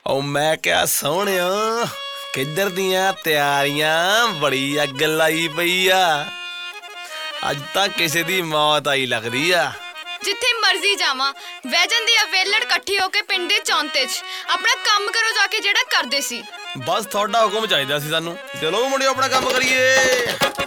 ਉਹ ਮੈਂ ਕਿਹਾ ਸੋਹਣਿਆ ਕਿੱਧਰ ਦੀਆਂ ਤਿਆਰੀਆਂ ਬੜੀ ਅੱਗ ਲਾਈ ਪਈ ਆ। ਅੱਜ ਤਾਂ ਕਿਸੇ ਦੀ ਮੌਤ ਆਈ ਲੱਗਦੀ ਆ। ਜਿੱਥੇ ਮਰਜ਼ੀ ਜਾਵਾਂ ਵਹਿ ਜਾਂਦੀ ਆ ਵੇਲੜ ਇਕੱਠੀ ਹੋ ਕੇ ਪਿੰਡ ਦੇ ਚੌਂਤੇ 'ਚ। ਆਪਣਾ ਕੰਮ ਕਰੋ ਜਾ ਕੇ ਜਿਹੜਾ ਕਰਦੇ ਸੀ। ਬਸ ਤੁਹਾਡਾ ਹੁਕਮ ਚਾਹੀਦਾ ਸੀ ਸਾਨੂੰ। ਚਲੋ ਮੁੰਡਿਓ ਆਪਣਾ ਕੰਮ ਕਰੀਏ।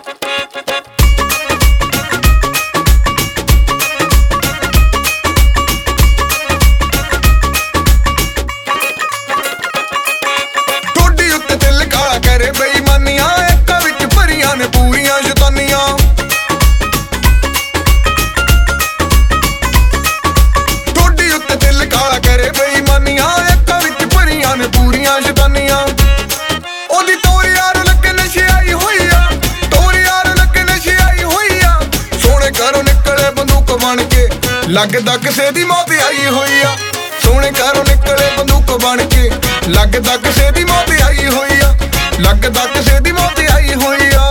ਲੱਗਦਾ ਕਿਸੇ ਦੀ ਮੌਤ ਆਈ ਹੋਈ ਆ। ਸੋਹਣੇ ਘਰੋਂ ਨਿਕਲੇ ਬੰਦੂਕ ਬਣ ਕੇ। ਲੱਗਦਾ ਕਿਸੇ ਦੀ ਮੌਤ ਆਈ ਹੋਈ ਆ। ਲੱਗਦਾ ਕਿਸੇ ਦੀ ਮੌਤ ਆਈ ਹੋਈ ਆ।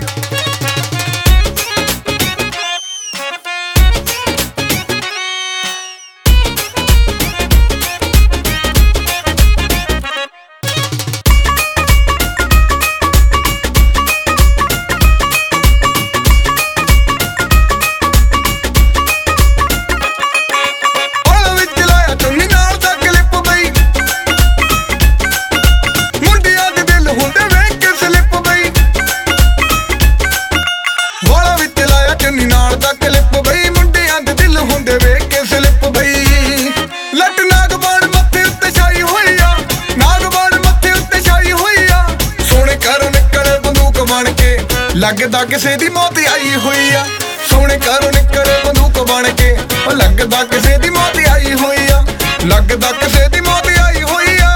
ਲੱਗਦਾ ਕਿਸੇ ਦੀ ਮੌਤ ਆਈ ਹੋਈ ਆ। ਸੋਹਣੇ ਘਰੋਂ ਨਿਕਲੇ ਬੰਦੂਕ ਬਣ ਕੇ। ਉਹ ਲੱਗਦਾ ਕਿਸੇ ਦੀ ਮੌਤ ਆਈ ਹੋਈ ਆ। ਲੱਗਦਾ ਕਿਸੇ ਦੀ ਮੌਤ ਆਈ ਹੋਈ ਆ।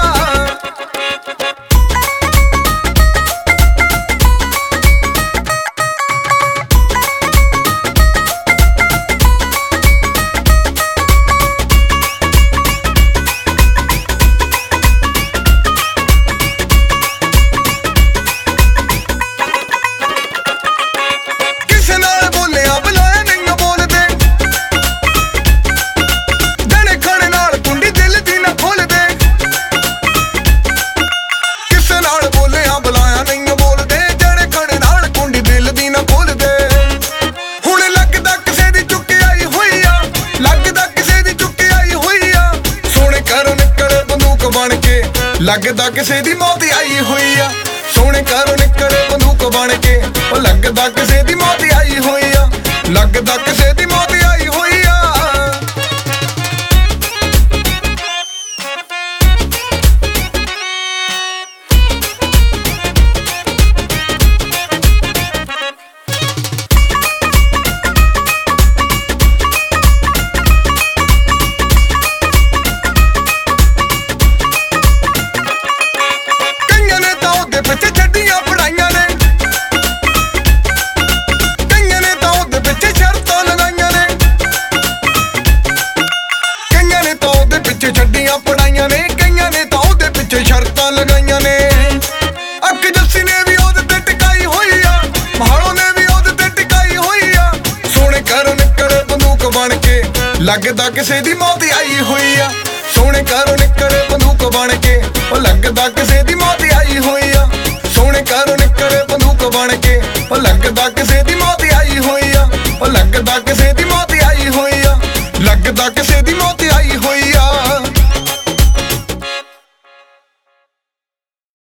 ਲੱਗਦਾ ਕਿਸੇ ਦੀ ਮੌਤ ਆਈ ਹੋਈ ਆ। ਸੋਹਣੇ ਘਰੋਂ ਨਿਕਲੇ ਬੰਦੂਕ ਬਣ ਕੇ। ਉਹ ਲੱਗਦਾ ਕਿਸੇ ਦੀ ਮੌਤ ਆਈ ਹੋਈ ਆ। ਲੱਗਦਾ ਕਿਸੇ ਦੀ ਮੌਤ ਆਈ ਹੋਈ ਆ। ਛੱਡੀਆਂ ਪੜਾਈਆਂ ਨੇ ਕਈਆਂ ਨੇ ਤਾਂ ਉਹਦੇ ਪਿੱਛੇ ਸ਼ਰਤਾਂ ਲਗਾਈਆਂ ਨੇ। ਅੱਖ ਜੱਸੀ ਨੇ ਵੀ ਉਹਦੇ ਤੇ ਟਿਕਾਈ ਹੋਈ ਆ। ਮਹਾਲੋਂ ਨੇ ਵੀ ਉਹਦੇ ਤੇ ਟਿਕਾਈ ਹੋਈ ਆ। ਸੋਹਣੇ ਘਰੋਂ ਨਿਕਲੇ ਬੰਦੂਕ ਬਣ ਕੇ। ਲੱਗਦਾ ਕਿਸੇ ਦੀ ਮੌਤ ਆਈ ਹੋਈ ਆ। ਸੋਹਣੇ ਘਰੋਂ ਨਿਕਲੇ ਬੰਦੂਕ ਬਣ ਕੇ। ਉਹ ਲੱਗਦਾ ਕਿਸੇ ਦੀ ਮੌਤ ਆਈ ਹੋਈ ਆ। ਸੋਹਣੇ ਘਰੋਂ ਨਿਕਲੇ ਬੰਦੂਕ ਬਣ ਕੇ। ਉਹ ਲੱਗਦਾ ਕਿਸੇ ਦੀ ਮੌਤ ਆਈ ਹੋਈ ਆ। ਉਹ ਲੱਗਦਾ ਕਿਸੇ ਦੀ ਮੌਤ ਆਈ ਹੋਈ ਆ। ਲੱਗਦਾ ਕਿਸੇ ਦੀ ਮੌਤ